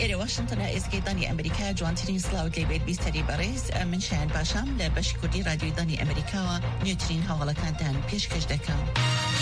إلى واشنطن إزقيداني أمريكا جوانترين سلاود لبيت بيستري باريس من شان باشام لبش كردي راديو داني أمريكا نيوترين هوالا كانتان بيشكش دكا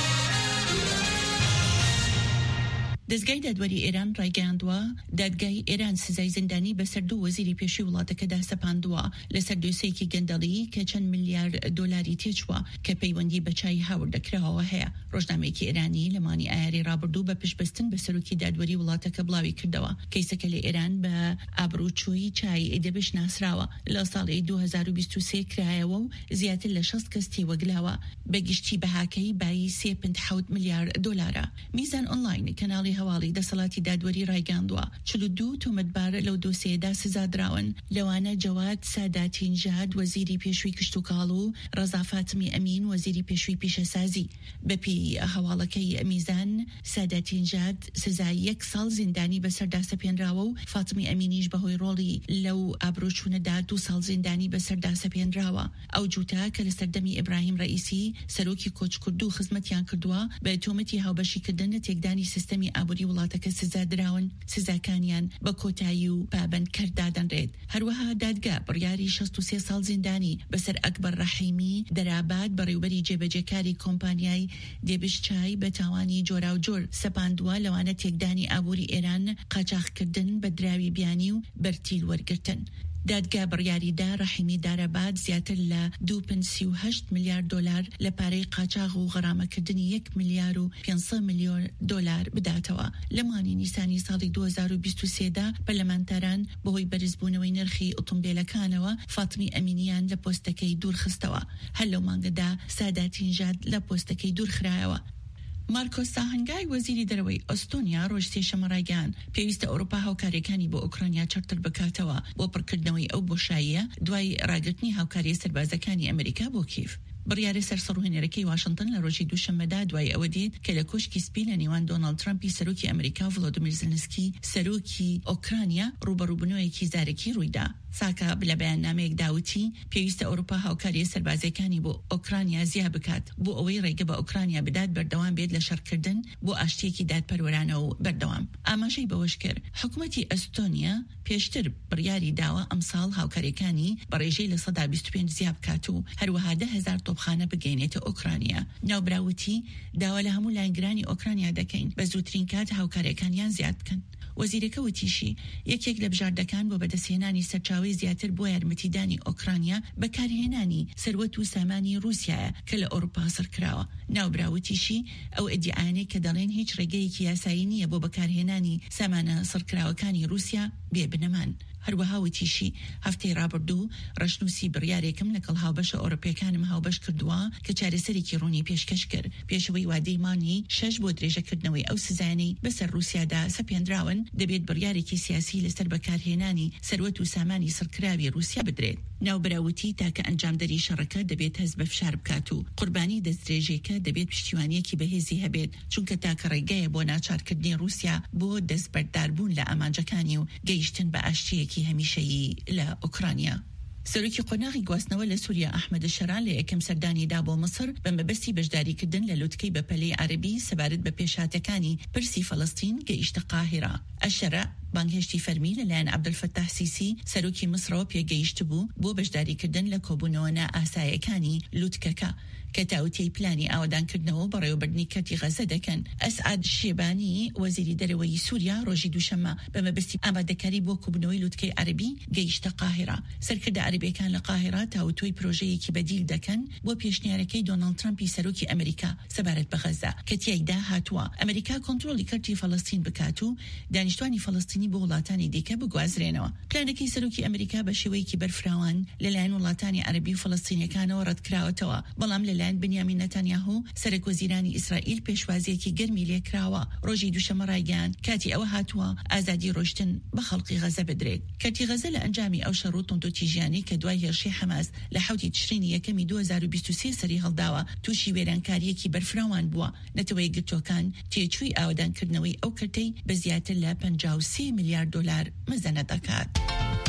دەستگای دادوەری ئێران ڕایگەیاندووە دادگای ئێران سزای زیندانی بەسەر دوو وەزیری پێشووی وڵاتەکەدا سەپاندووە لەسەر دۆسەیەکی گەندەڵی کە چەند ملیار دۆلاری تێچووە کە پەیوەندی بە چای هاوردەکراوە هەیە. ڕۆژنامەیەکی ئێرانی لەمانی ئایاری ڕابردوو بە پشتبەستن بە سەرۆکی دادوەری وڵاتەکە بڵاوی کردەوە. کەیسەکە لە ئێران بە ئابڕوچووی چای دەبش ناسراوە لە ساڵی 2023 کرایەوە و زیاتر لە 60 کەس تێوەگلاوە بەگشتی بەهاکەی بای 3.7 میلیارد دۆلارە. میزان ئۆنلاین کەناڵی هەواڵی دەسەڵاتی دادوەری ڕایگەاندووە 42 تۆمەتبار لەو دۆسیەدا سزادراون لەوانە جەواد ساداتی نژاد وەزیری پێشووی کشتوکاڵ و ڕەزا فاتمی ئەمین وەزیری پێشووی پیشەسازی. بەپێی هەواڵەکەی میزان ساداتی نژاد سزای 1 ساڵ زیندانی بەسەردا سەپێنراوە و فاتمی ئەمینیش بەهۆی ڕۆڵی لەو ئابڕۆچوونەدا 2 ساڵ زیندانی بەسەردا سەپێنراوە. ئەو جووتا کە لە سەردەمی ئیبراهیم ڕئیسی سەرۆکی کۆچکرد و خزمەتیان کردووە بە تۆمەتی هاوبەشیکردن لە تێکدانی سیستەمی ئابووری وڵاتەکە سزادراون سزاکانیان بە کۆتایی و پابەندکرد دادەنرێت. هەروەها دادگا بڕیاری 63 ساڵ زیندانی بەسەر ئەکبەر ڕەحیمی دەراباد بەڕێوبەری جێبەجێکاری کۆمپانیای دێبش چای بە تاوانی جۆرا و جۆر سەپاندووە لەوانە تێکدانی ئابووری ئێران قاچاغکردن بە دراوی بیانی و بەرتیل وەرگرتن. دادگا بڕیاریدا ڕەحیمی دارەباد زیاتر لە 2.38 میلیارد دۆلار لە پارەی قاچاغ و غەرامەکردنی 1 میلیارد و 500 میلیۆن دۆلار بداتەوە. لە مانی نیسانی ساڵی 2023دا پەرلەمانتاران بەهۆی بەرزبوونەوەی نرخی ئۆتۆمبیلەکانەوە فاتمی ئەمینیان لە پۆستەکەی دوورخستەوە. هەر لەو مانگەدا ساداتی نژاد لە پۆستەکەی دوورخرایەوە. مارکۆس ساهنگای وەزیری دەرەوەی ئۆستۆنیا ڕۆژ سێشەمە ڕایگەیاند پێویستە ئەوروپا هاوکاریەکانی بۆ ئوکرانیا چەرتر بکاتەوە بۆ پڕکردنەوەی ئەو بۆشاییە دوای ڕاگررتنی هاوکاری سەربازەکانی ئەمریکا بۆ کیف. بڕیاری سەرسەڕوهێنەرەکەی واشنگتن لە ڕۆژی دووشەممەدا دوای ئەوە دیت کە لە کۆشکی سپی لە نێوان دۆناڵد ترامپی سەرۆکی ئەمریکا و ڤڵۆدیمیر زلنسکی سەرۆکی ئۆکرانیا ڕوبەڕووبوونەوەیەکی زارێکی ڕوویدا. ساکە لە بەیاننامەیەک داوتی پێویستە ئەوروپا هاوکاری سەربازەکانی بۆ ئۆکرانیا زیاد بکات بۆ ئەوەی ڕێگە بە ئۆکرانیا بدات بەردەوام بێت لە شەڕکردن بۆ ئاشتیەکی دادپەروەرانە و بەردەوام. ئاماژەی بەوەش کرد حکوومەتی ئەستۆنیا پێشتر بڕیاری داوە ئەمساڵ هاوکاریەکانی بە ڕێژەی لە 125 زیاد بکات و هەروەها 10,000 تۆپخانە بگەینێتە ئۆکرانیا. ناوبراوتی داوا لە هەموو لایەنگرانی ئۆکرانیا دەکەین بە زووترین کات هاوکاریەکانیان زیاد بکەن. وەزیرەکە وتیشی یەکێک لە بژاردەکان بۆ بەدەستهێنانی سەرچاوی زیاتر بۆ یارمەتیدانی ئۆکرانیا بەکارهێنانی سەروەت و سامانی رووسایە کە لە ئەوروپا سەرکراوە. ناوبراوتیشی ئەو ئیدعاانەی کە دەڵێن هیچ ڕێگەیەکی یاسایی نییە بۆ بەکارهێنانی سامانە سەرکراوەکانی رووسیا بێ بنەمان. هەروەها وتیشی هەفتەی ڕابردوو ڕەشنووسی بڕیارێکم لەگەڵ هاوبەشە ئۆروپیەکانم هاوبەش کردووە کە چارەسەرێکی ڕوونی پێشکەش کرد پێشەوەی وادەی مانی 6 بۆ درێژەکردنەوەی ئەو سزانەی بەسەر رووسیادا سەپێنراون دەبێت بڕیارێکی سیاسی لەسەر بەکارهێنانی سەروەت و سامانی سەرکراوی رووسیا بدرێت. ناوبراوتی تاکە ئەنجامدەری شەڕەکە دەبێت هەست بە فشار بکات و قوربانی دەستدرێژێکە دەبێت پشتیوانیەکی بەهێزی هەبێت چونکە تاکە ڕێگایە بۆ ناچارکردنی رووسیا بۆ دەستبەرداربوون لە ئامانجەکانی و گەیشتن بە ئاشتیەکی هەمیشەیی لە ئوکرانیا. سەرۆکی قۆناغی گواستنەوە لە سووریا ئەحمەد شەران لە یەکەم سەردانیدا بۆ مەسر بە مەبەستی بەشداریکردن لە لوتکەی بەپەلەی عەربی سەبارەت بە پێشهاتەکانی پرسی فەڵەستین گەیشتە قاهرە. ئەشەرە بانگهێشتی فەرمی لەلایەن عەبدولفەتاح سیسی سەرۆکی مسرەوە پێگەیشت بوو بۆ بەشداریکردن لە کۆبوونەوە نائاساییەکانی لوتکەکە کە تاوتەی پلانی ئاوادانکردنەوە بەڕێوەبردنی کەتی غەزە دەکەن. ئەسعاد شێبانی وەزیری دەرەوەی سووریا ڕۆژی دووشەممە بە مەبەستی ئامادەکاری بۆ کۆبوونەوەی لوتکەی عەربی گەیشتە قاهرە. سەرکردە عەربیەکان لە قاهرە تاوتۆی پرۆژەیەکی بەدیل دەکەن بۆ پێشنیارەکەی دۆناڵد ترامپی سەرۆکی ئەمریکا سەبارەت بە غەزە کە تیایدا هاتووە ئەمریکا کۆنتڕۆلی کەرتی فەڵەستین بکات و دانیشتوانی فەڵەستینی بۆ وڵاتانی دیکە بگوازرێنەوە. پلانەکەی سەرۆکی ئەمریکا بە شێوەیەکی بەرفراوان لەلایەن وڵاتانی عەربی و فەڵەستینیەکانەوە ڕەتکراوەتەوە بەڵام لەلایەن بنیامین نەتانیاهو سەرۆکوەزیرانی ئیسرائیل پێشوازیەکی گەرمی لێکراوە. ڕۆژی دووشەممە ڕایگەیاند کاتی ئەوە هاتووە ئازادی ڕۆیشتن بە خەڵکی غەزە بدرێت. کەرتی غەزە لە ئەنجامی ئەو شەڕ و تۆنتۆتیژیانی کە دوای هێرشی حەماس لە 7 تشرینی یەکەمی 2023 سەری هەڵداوە تووشی وێرانکاریەکی بەرفراوان بووە. نەتەوەی گرتوەکان تێچووی ئاوادانکردنەوەی ئەو کەرتەی بە زیاتر لە 53 میلیارد دۆلار مەزەنە دەکات.